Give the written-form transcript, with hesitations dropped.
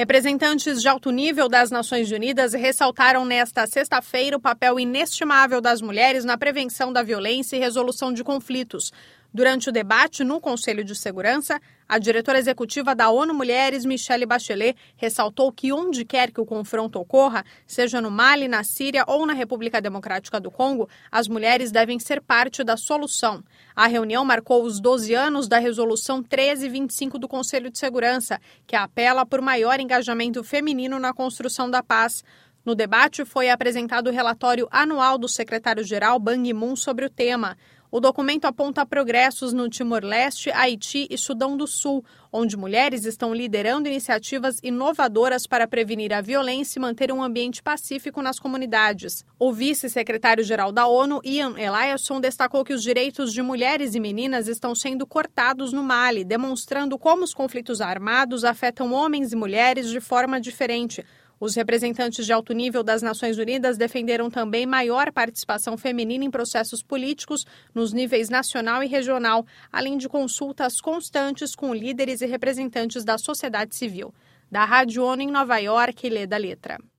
Representantes de alto nível das Nações Unidas ressaltaram nesta sexta-feira o papel inestimável das mulheres na prevenção da violência e resolução de conflitos. Durante o debate no Conselho de Segurança, a diretora executiva da ONU Mulheres, Michelle Bachelet, ressaltou que onde quer que o confronto ocorra, seja no Mali, na Síria ou na República Democrática do Congo, as mulheres devem ser parte da solução. A reunião marcou os 12 anos da Resolução 1325 do Conselho de Segurança, que apela por maior engajamento feminino na construção da paz. No debate foi apresentado o relatório anual do secretário-geral Ban Ki-moon sobre o tema. O documento aponta progressos no Timor-Leste, Haiti e Sudão do Sul, onde mulheres estão liderando iniciativas inovadoras para prevenir a violência e manter um ambiente pacífico nas comunidades. O vice-secretário-geral da ONU, Ian Eliasson, destacou que os direitos de mulheres e meninas estão sendo cortados no Mali, demonstrando como os conflitos armados afetam homens e mulheres de forma diferente. Os representantes de alto nível das Nações Unidas defenderam também maior participação feminina em processos políticos nos níveis nacional e regional, além de consultas constantes com líderes e representantes da sociedade civil. Da Rádio ONU em Nova York, Leda Letra.